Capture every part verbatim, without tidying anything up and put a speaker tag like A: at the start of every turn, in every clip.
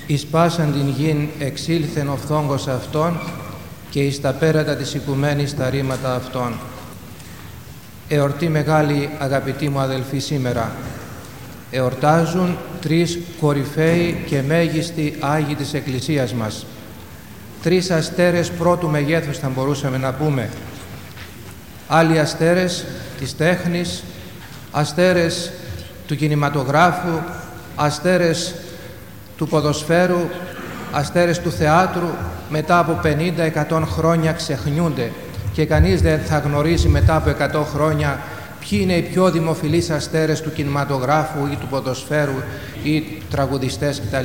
A: Εις πάσαν την γην εξήλθεν ο φθόγκος αυτών και εις τα πέρατα της οικουμένης τα ρήματα αυτών. Εορτή μεγάλη, αγαπητοί μου αδελφοί, σήμερα. Εορτάζουν τρεις κορυφαίοι και μέγιστοι Άγιοι της Εκκλησίας μας. Τρεις αστέρες πρώτου μεγέθους θα μπορούσαμε να πούμε. Άλλοι αστέρες της τέχνης, αστέρες του κινηματογράφου, αστέρες του ποδοσφαίρου, αστέρες του θεάτρου, μετά από πενήντα εκατό χρόνια ξεχνιούνται και κανείς δεν θα γνωρίζει μετά από εκατό χρόνια ποιοι είναι οι πιο δημοφιλείς αστέρες του κινηματογράφου ή του ποδοσφαίρου ή τραγουδιστές κτλ.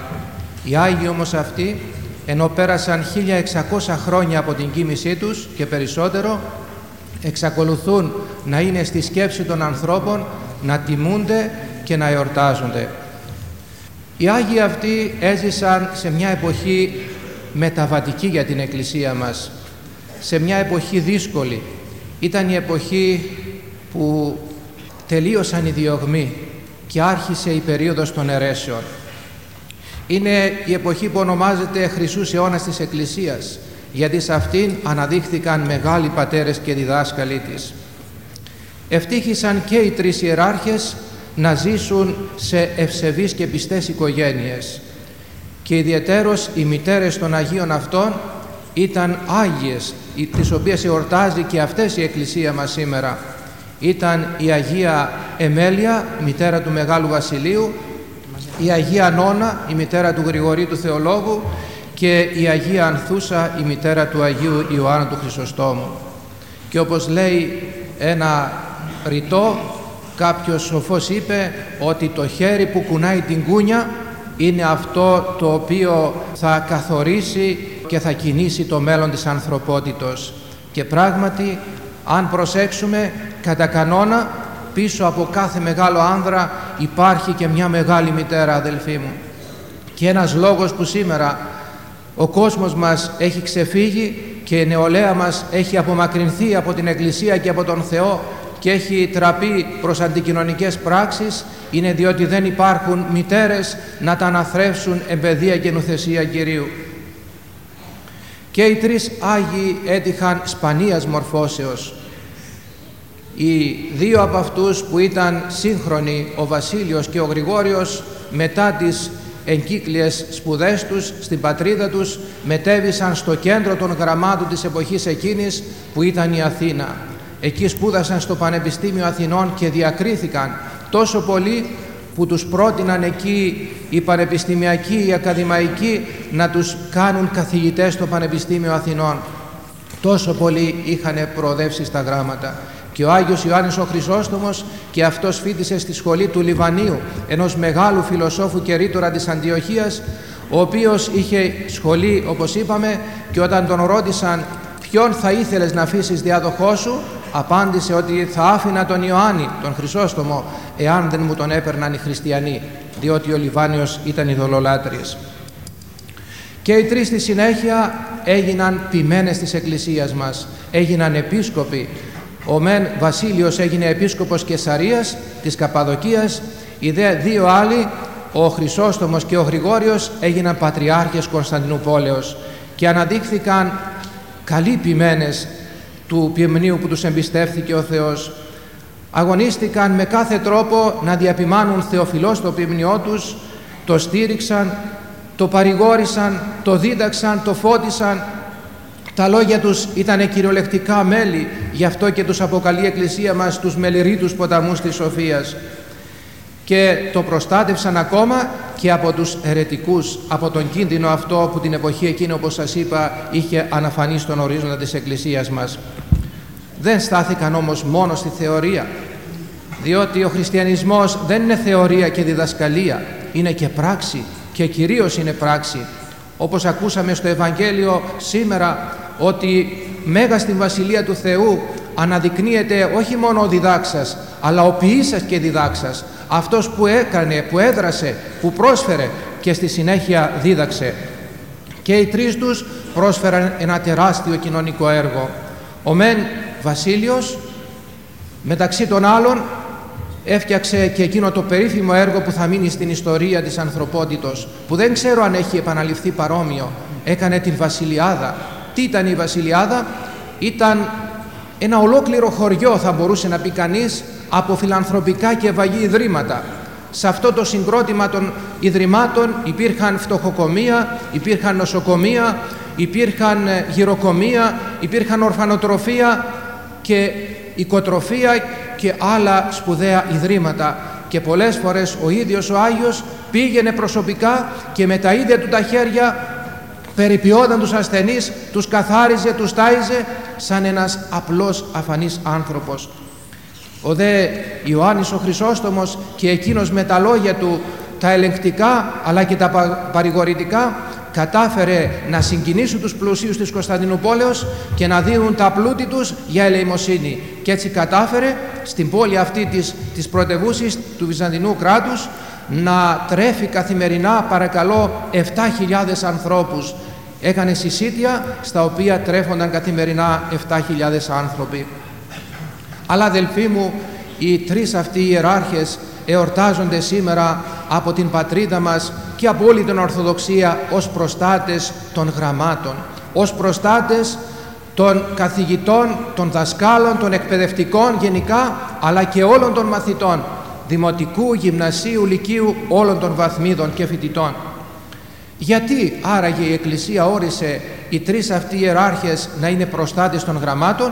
A: Οι Άγιοι όμως αυτοί, ενώ πέρασαν χίλια εξακόσια χρόνια από την κοίμησή τους και περισσότερο, εξακολουθούν να είναι στη σκέψη των ανθρώπων, να τιμούνται και να εορτάζονται. Οι Άγιοι αυτοί έζησαν σε μια εποχή μεταβατική για την Εκκλησία μας, σε μια εποχή δύσκολη. Ήταν η εποχή που τελείωσαν οι διωγμοί και άρχισε η περίοδος των αιρέσεων. Είναι η εποχή που ονομάζεται Χρυσούς Αιώνας της Εκκλησίας, γιατί σε αυτήν αναδείχθηκαν μεγάλοι πατέρες και διδάσκαλοι της. Ευτύχησαν και οι τρεις ιεράρχες να ζήσουν σε ευσεβείς και πιστές οικογένειες και ιδιαιτέρως οι μητέρες των Αγίων αυτών ήταν Άγιες, τις οποίες εορτάζει και αυτές η Εκκλησία μας σήμερα. Ήταν η Αγία Εμέλεια, μητέρα του Μεγάλου Βασιλείου, η Αγία Νόνα, η μητέρα του Γρηγορείου του Θεολόγου και η Αγία Ανθούσα, η μητέρα του Αγίου Ιωάννου του Χρυσοστόμου. Και όπως λέει ένα ρητό, κάποιος σοφός είπε ότι το χέρι που κουνάει την κούνια είναι αυτό το οποίο θα καθορίσει και θα κινήσει το μέλλον της ανθρωπότητος. Και πράγματι, αν προσέξουμε, κατά κανόνα πίσω από κάθε μεγάλο άνδρα υπάρχει και μια μεγάλη μητέρα, αδελφοί μου. Και ένας λόγος που σήμερα ο κόσμος μας έχει ξεφύγει και η νεολαία μας έχει απομακρυνθεί από την Εκκλησία και από τον Θεό και έχει τραπεί προς αντικοινωνικές πράξεις, είναι διότι δεν υπάρχουν μητέρες να τα αναθρέψουν εν παιδεία και νουθεσία Κυρίου. Και οι τρεις Άγιοι έτυχαν σπανίας μορφώσεως. Οι δύο από αυτούς που ήταν σύγχρονοι, ο Βασίλειος και ο Γρηγόριος, μετά τις εγκύκλιες σπουδές τους στην πατρίδα τους, μετέβησαν στο κέντρο των γραμμάτων της εποχής εκείνης που ήταν η Αθήνα. Εκεί σπούδασαν στο Πανεπιστήμιο Αθηνών και διακρίθηκαν τόσο πολύ που τους πρότειναν εκεί οι πανεπιστημιακοί, οι ακαδημαϊκοί να τους κάνουν καθηγητές στο Πανεπιστήμιο Αθηνών. Τόσο πολύ είχαν προοδεύσει στα γράμματα. Και ο Άγιος Ιωάννης ο Χρυσόστομος και αυτός φοιτησε στη σχολή του Λιβανίου, ενός μεγάλου φιλοσόφου και ρήτορα της Αντιοχίας, ο οποίος είχε σχολή, όπως είπαμε, και όταν τον ρώτησαν ποιον θα ήθελες να αφήσεις διάδοχό σου, απάντησε ότι θα άφηνα τον Ιωάννη, τον Χρυσόστομο, εάν δεν μου τον έπαιρναν οι χριστιανοί, διότι ο Λιβάνιος ήταν ειδωλολάτρης. Και οι τρεις στη συνέχεια έγιναν ποιμένες της Εκκλησίας μας, έγιναν επίσκοποι. Ο μεν Βασίλειος έγινε επίσκοπος Καισαρίας της Καπαδοκίας, οι δε δύο άλλοι, ο Χρυσόστομος και ο Γρηγόριος, έγιναν πατριάρχες Κωνσταντινούπολεως και αναδείχθηκαν καλοί ποιμένες του ποιμνίου που τους εμπιστεύθηκε ο Θεός. Αγωνίστηκαν με κάθε τρόπο να διαπιμάνουν θεοφιλώς το ποιμνιό τους, το στήριξαν, το παρηγόρησαν, το δίδαξαν, το φώτισαν. Τα λόγια τους ήταν κυριολεκτικά μέλη, γι' αυτό και τους αποκαλεί η Εκκλησία μας τους μελειρίτους ποταμούς της Σοφίας. Και το προστάτευσαν ακόμα και από τους αιρετικούς, από τον κίνδυνο αυτό που την εποχή εκείνη, όπως σας είπα, είχε αναφανεί στον ορίζοντα της Εκκλησίας μας. Δεν στάθηκαν όμως μόνο στη θεωρία, διότι ο χριστιανισμός δεν είναι θεωρία και διδασκαλία, είναι και πράξη και κυρίως είναι πράξη. Όπως ακούσαμε στο Ευαγγέλιο σήμερα, ότι μέγα στην Βασιλεία του Θεού αναδεικνύεται όχι μόνο ο διδάξας, αλλά ο ποιήσας και διδάξας, αυτός που έκανε, που έδρασε, που πρόσφερε και στη συνέχεια δίδαξε. Και οι τρεις τους πρόσφεραν ένα τεράστιο κοινωνικό έργο. Ο μεν Βασίλειος, μεταξύ των άλλων, έφτιαξε και εκείνο το περίφημο έργο που θα μείνει στην ιστορία της ανθρωπότητος, που δεν ξέρω αν έχει επαναληφθεί παρόμοιο. Έκανε την Βασιλιάδα. Τι ήταν η Βασιλιάδα? Ήταν ένα ολόκληρο χωριό, θα μπορούσε να πει κανείς, από φιλανθρωπικά και ευαγή ιδρύματα. Σε αυτό το συγκρότημα των ιδρυμάτων υπήρχαν φτωχοκομεία, υπήρχαν νοσοκομεία, υπήρχαν γυροκομεία, υπήρχαν ορφανοτροφία και οικοτροφία και άλλα σπουδαία ιδρύματα. Και πολλές φορές ο ίδιος ο Άγιος πήγαινε προσωπικά και με τα ίδια του τα χέρια περιποιόταν τους ασθενείς, τους καθάριζε, τους τάιζε σαν ένας απλός αφανής άνθρωπος. Ο δε Ιωάννης ο Χρυσόστομος και εκείνος με τα λόγια του τα ελεγκτικά αλλά και τα παρηγορητικά κατάφερε να συγκινήσουν τους πλουσίους της Κωνσταντινούπολεως και να δίνουν τα πλούτη τους για ελεημοσύνη. Και έτσι κατάφερε στην πόλη αυτή της, της πρωτευούσης του Βυζαντινού κράτους να τρέφει καθημερινά, παρακαλώ, επτά χιλιάδες ανθρώπους. Έκανε συσίτια στα οποία τρέφονταν καθημερινά επτά χιλιάδες άνθρωποι. Αλλά αδελφοί μου, οι τρεις αυτοί οι ιεράρχες εορτάζονται σήμερα από την πατρίδα μας και από όλη την Ορθοδοξία ως προστάτες των γραμμάτων, ως προστάτες των καθηγητών, των δασκάλων, των εκπαιδευτικών γενικά, αλλά και όλων των μαθητών, δημοτικού, γυμνασίου, λυκείου, όλων των βαθμίδων και φοιτητών. Γιατί άραγε η Εκκλησία όρισε οι τρεις αυτοί ιεράρχες να είναι προστάτες των γραμμάτων?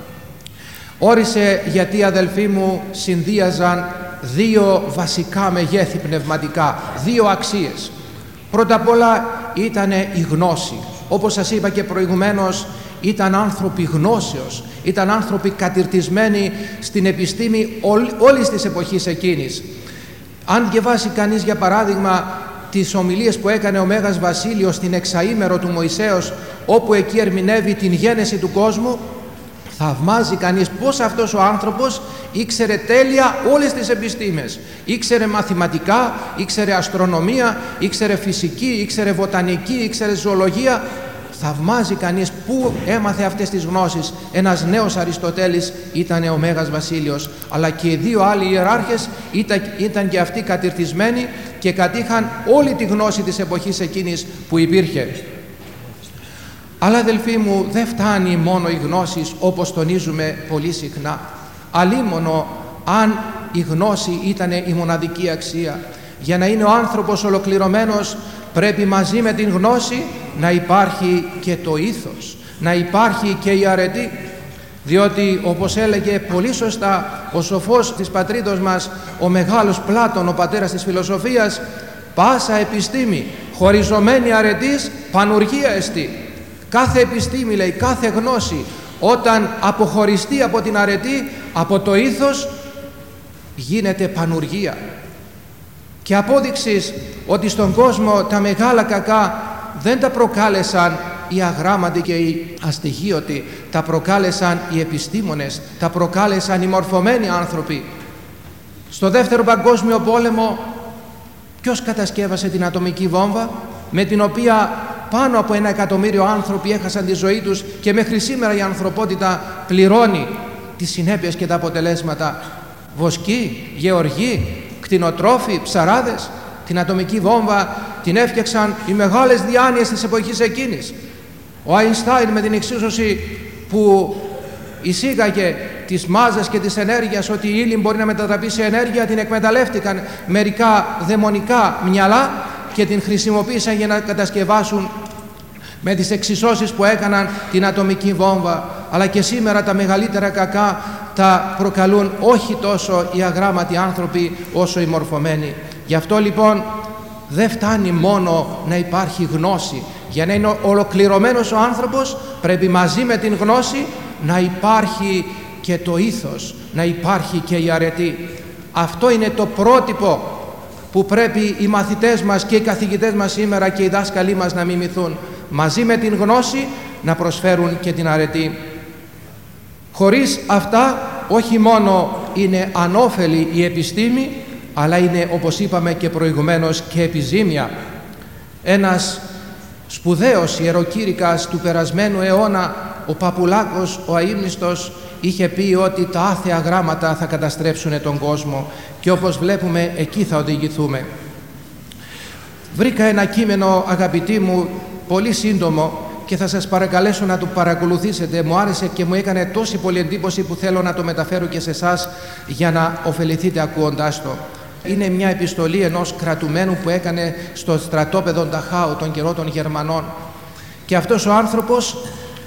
A: Όρισε γιατί, αδελφοί μου, συνδύαζαν δύο βασικά μεγέθη πνευματικά, δύο αξίες. Πρώτα απ' όλα ήταν η γνώση. Όπως σας είπα και προηγουμένως, ήταν άνθρωποι γνώσεως, ήταν άνθρωποι κατηρτισμένοι στην επιστήμη όλης της εποχής εκείνης. Αν διαβάσει κανείς, για παράδειγμα, τις ομιλίες που έκανε ο Μέγας Βασίλειος στην εξαήμερο του Μωυσέως, όπου εκεί ερμηνεύει την γένεση του κόσμου, θαυμάζει κανείς πως αυτός ο άνθρωπος ήξερε τέλεια όλες τις επιστήμες. Ήξερε μαθηματικά, ήξερε αστρονομία, ήξερε φυσική, ήξερε βοτανική, ήξερε ζωολογία. Θαυμάζει κανείς πού έμαθε αυτές τις γνώσεις. Ένας νέος Αριστοτέλης ήταν ο Μέγας Βασίλειος, αλλά και οι δύο άλλοι ιεράρχες ήταν, ήταν και αυτοί κατηρτισμένοι και κατήχαν όλη τη γνώση της εποχής εκείνης που υπήρχε. Αλλά, αδελφοί μου, δεν φτάνει μόνο η γνώση, όπως τονίζουμε πολύ συχνά. Αλίμονο αν η γνώση ήταν η μοναδική αξία. Για να είναι ο άνθρωπος ολοκληρωμένος, πρέπει μαζί με την γνώση να υπάρχει και το ήθος, να υπάρχει και η αρετή. Διότι, όπως έλεγε πολύ σωστά ο σοφός της πατρίδος μας, ο μεγάλος Πλάτων, ο πατέρας της φιλοσοφίας, πάσα επιστήμη χωριζωμένη αρετής πανουργία εστί. Κάθε επιστήμη, λέει, κάθε γνώση, όταν αποχωριστεί από την αρετή, από το ήθος, γίνεται πανουργία. Και απόδειξης ότι στον κόσμο τα μεγάλα κακά δεν τα προκάλεσαν οι αγράμματοι και οι αστοιχείωτοι, τα προκάλεσαν οι επιστήμονες, τα προκάλεσαν οι μορφωμένοι άνθρωποι. Στο Δεύτερο Παγκόσμιο Πόλεμο ποιος κατασκεύασε την ατομική βόμβα, με την οποία πάνω από ένα εκατομμύριο άνθρωποι έχασαν τη ζωή τους και μέχρι σήμερα η ανθρωπότητα πληρώνει τις συνέπειες και τα αποτελέσματα? Βοσκοί, γεωργοί, κτηνοτρόφοι, ψαράδες. Την ατομική βόμβα την έφτιαξαν οι μεγάλες διάνοιες της εποχής εκείνης. Ο Αϊνστάιν με την εξίσωση που εισήγαγε τις μάζες και της ενέργειας, ότι η ύλη μπορεί να μετατραπεί σε ενέργεια, την εκμεταλλεύτηκαν μερικά δαιμονικά μυαλά και την χρησιμοποίησαν για να κατασκευάσουν με τις εξισώσεις που έκαναν την ατομική βόμβα. Αλλά και σήμερα τα μεγαλύτερα κακά τα προκαλούν όχι τόσο οι αγράμματοι άνθρωποι όσο οι μορφωμένοι. Γι' αυτό λοιπόν δεν φτάνει μόνο να υπάρχει γνώση. Για να είναι ολοκληρωμένος ο άνθρωπος πρέπει μαζί με την γνώση να υπάρχει και το ήθος, να υπάρχει και η αρετή. Αυτό είναι το πρότυπο που πρέπει οι μαθητές μας και οι καθηγητές μας σήμερα και οι δάσκαλοι μας να μιμηθούν. Μαζί με την γνώση να προσφέρουν και την αρετή. Χωρίς αυτά όχι μόνο είναι ανώφελη η επιστήμη, αλλά είναι, όπως είπαμε και προηγουμένως, και επιζήμια. Ένας σπουδαίος ιεροκήρυκας του περασμένου αιώνα, ο Παπουλάκος, ο αείμνηστος, είχε πει ότι τα άθεα γράμματα θα καταστρέψουν τον κόσμο και όπως βλέπουμε εκεί θα οδηγηθούμε. Βρήκα ένα κείμενο, αγαπητοί μου, πολύ σύντομο και θα σας παρακαλέσω να το παρακολουθήσετε. Μου άρεσε και μου έκανε τόση πολύ εντύπωση που θέλω να το μεταφέρω και σε εσάς για να ωφεληθείτε ακούοντάς το. Είναι μια επιστολή ενός κρατουμένου που έκανε στο στρατόπεδο Νταχάου τον καιρό των Γερμανών. Και αυτός ο άνθρωπος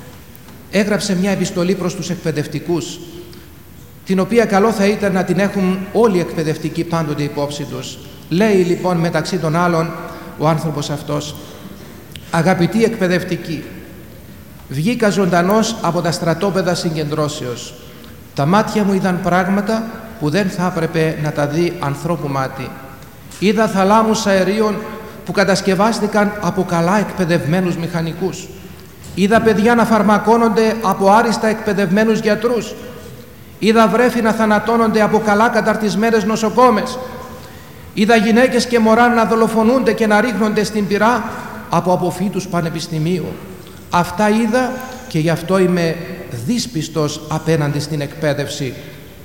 A: έγραψε μια επιστολή προς τους εκπαιδευτικούς, την οποία καλό θα ήταν να την έχουν όλοι οι εκπαιδευτικοί πάντοτε υπόψη τους. Λέει λοιπόν μεταξύ των άλλων ο άνθρωπος αυτός: «Αγαπητοί εκπαιδευτικοί, βγήκα ζωντανός από τα στρατόπεδα συγκεντρώσεως. Τα μάτια μου είδαν πράγματα που δεν θα έπρεπε να τα δει ανθρώπου μάτι. Είδα θαλάμους αερίων που κατασκευάστηκαν από καλά εκπαιδευμένους μηχανικούς. Είδα παιδιά να φαρμακώνονται από άριστα εκπαιδευμένους γιατρούς. Είδα βρέφη να θανατώνονται από καλά καταρτισμένες νοσοκόμες. Είδα γυναίκες και μωρά να δολοφονούνται και να ρίχνονται στην πυρά από αποφύτους πανεπιστημίου. Αυτά είδα και γι' αυτό είμαι δύσπιστος απέναντι στην εκπαίδευση.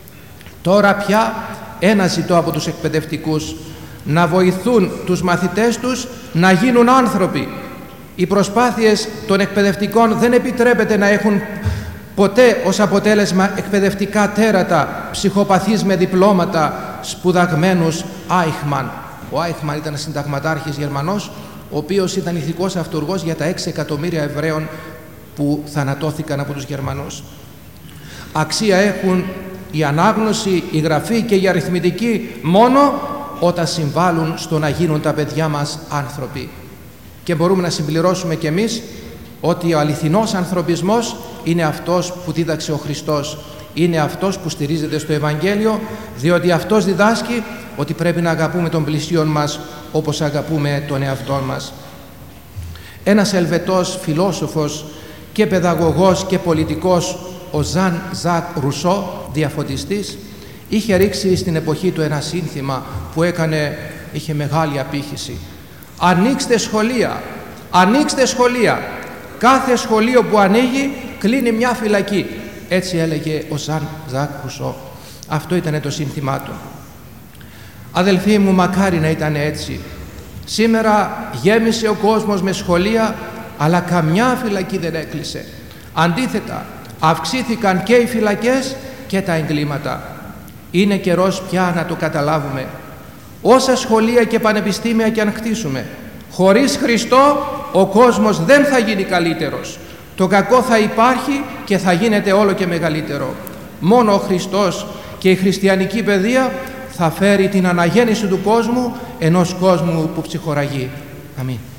A: Τώρα πια ένα ζητώ από τους εκπαιδευτικούς: να βοηθούν τους μαθητές τους να γίνουν άνθρωποι. Οι προσπάθειες των εκπαιδευτικών δεν επιτρέπεται να έχουν ποτέ ως αποτέλεσμα εκπαιδευτικά τέρατα, ψυχοπαθείς με διπλώματα, σπουδαγμένους Άιχμαν». Ο Άιχμαν ήταν συνταγματάρχης Γερμανός, ο οποίος ήταν ηθικός αυτούργος για τα έξι εκατομμύρια Εβραίων που θανατώθηκαν από τους Γερμανούς. Αξία έχουν η ανάγνωση, η γραφή και η αριθμητική μόνο όταν συμβάλλουν στο να γίνουν τα παιδιά μας άνθρωποι. Και μπορούμε να συμπληρώσουμε κι εμείς ότι ο αληθινός ανθρωπισμός είναι αυτός που δίδαξε ο Χριστός. Είναι αυτός που στηρίζεται στο Ευαγγέλιο, διότι αυτός διδάσκει ότι πρέπει να αγαπούμε τον πλησίον μας όπως αγαπούμε τον εαυτόν μας. Ένας Ελβετός φιλόσοφος και παιδαγωγός και πολιτικός, ο Ζαν Ζακ Ρουσό, διαφωτιστής, είχε ρίξει στην εποχή του ένα σύνθημα που έκανε, είχε μεγάλη απήχηση: «Ανοίξτε σχολεία, ανοίξτε σχολεία, κάθε σχολείο που ανοίγει κλείνει μια φυλακή». Έτσι έλεγε ο Ζαν Ζακ Ρουσό. Αυτό ήταν το σύνθημά του. Αδελφοί μου, μακάρι να ήταν έτσι. Σήμερα γέμισε ο κόσμος με σχολεία, αλλά καμιά φυλακή δεν έκλεισε. Αντίθετα, αυξήθηκαν και οι φυλακές και τα εγκλήματα. Είναι καιρός πια να το καταλάβουμε. Όσα σχολεία και πανεπιστήμια και αν χτίσουμε, χωρίς Χριστό ο κόσμος δεν θα γίνει καλύτερος. Το κακό θα υπάρχει και θα γίνεται όλο και μεγαλύτερο. Μόνο ο Χριστός και η χριστιανική παιδεία θα φέρει την αναγέννηση του κόσμου, ενός κόσμου που ψυχοραγεί. Αμήν.